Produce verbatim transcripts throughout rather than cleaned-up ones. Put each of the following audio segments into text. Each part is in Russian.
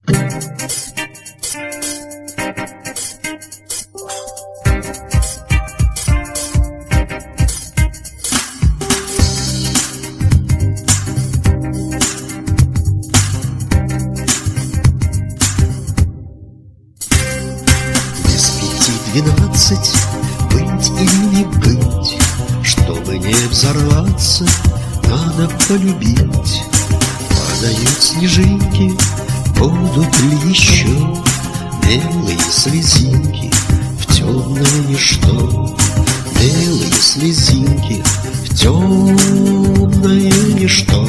Двенадцать, быть или не быть, чтобы не взорваться, надо полюбить. Падают снежинки, будут ли еще белые слезинки в темное ничто? Белые слезинки в темное ничто.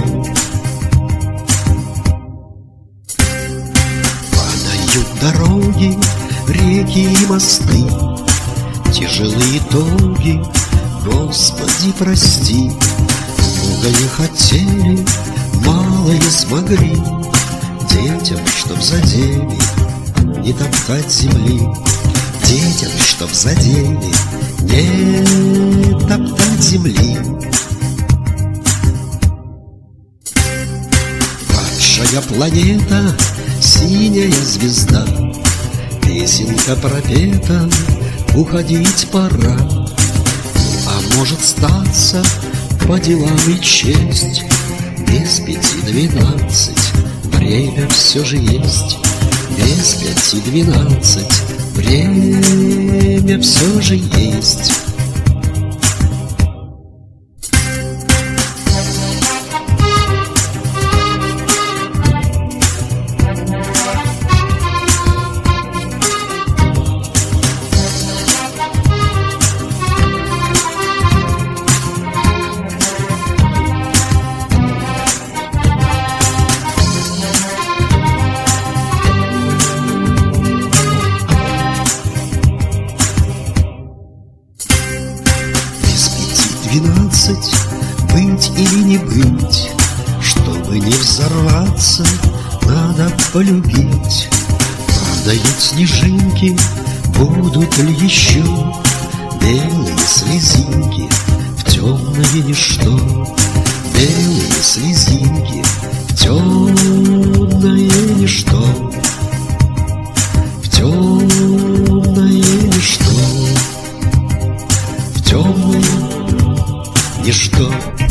Падают дороги, реки и мосты, тяжелые итоги, Господи, прости. Многое хотели, малое смогли, детям, чтоб задели, не топтать земли. Детям, чтоб задели, не топтать земли. Падшая планета, синяя звезда, песенка пропета, уходить пора. Ну, а может статься по делам и честь, без пяти двенадцать время все же есть. Без пяти двенадцать время все же есть. Двенадцать, быть или не быть, чтобы не взорваться, надо полюбить. Падают снежинки, будут ли еще белые слезинки в темное ничто? Белые слезинки в темное ничто. В темное ничто. В темное ничто.